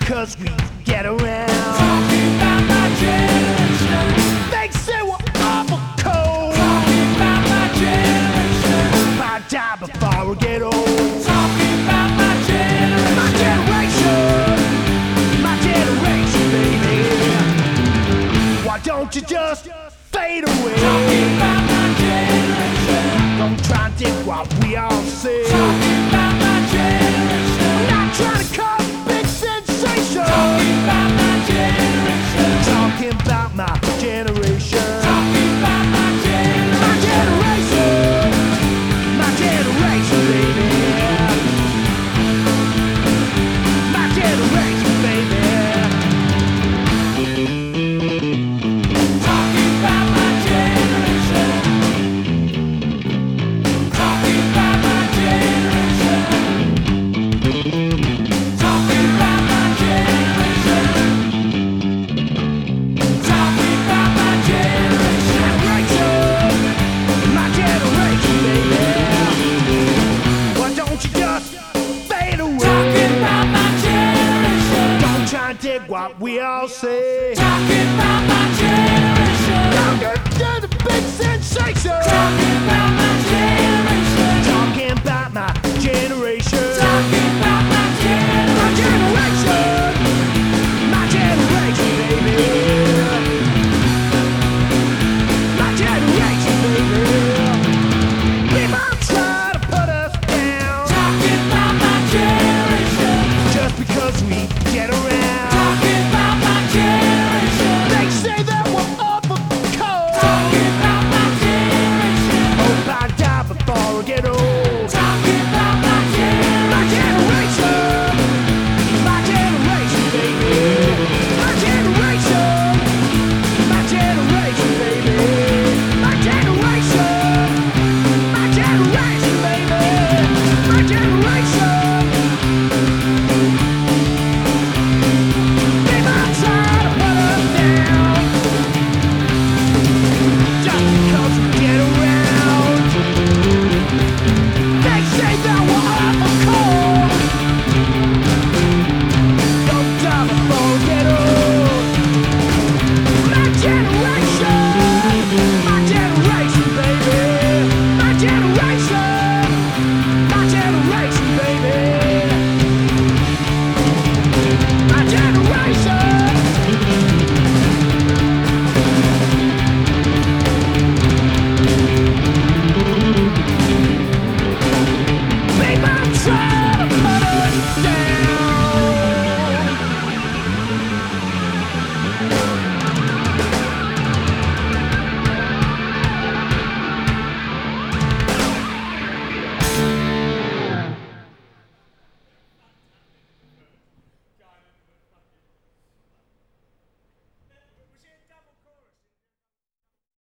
'cause we get around. Talking about my generation. They say we're awful cold. Talking about my generation. I die before I get old. Talking about my generation. My generation, my generation, baby. Why don't you just fade away? Talking about my generation. Don't try and dig what we all say. Talking about my generation. I'm not trying to cause a big sensation. Talking about my generation. Talking about my generation. Talking about my generation. My generation, my generation, baby. My generation, baby. Talking about my generation. Talking about my generation. Talking about my generation. Talking about my generation. My generation, baby. Why don't you just fade away? Talking about my generation. Don't try and dig what we all say. Talking about my generation. Don't get the big sensation. Talking about my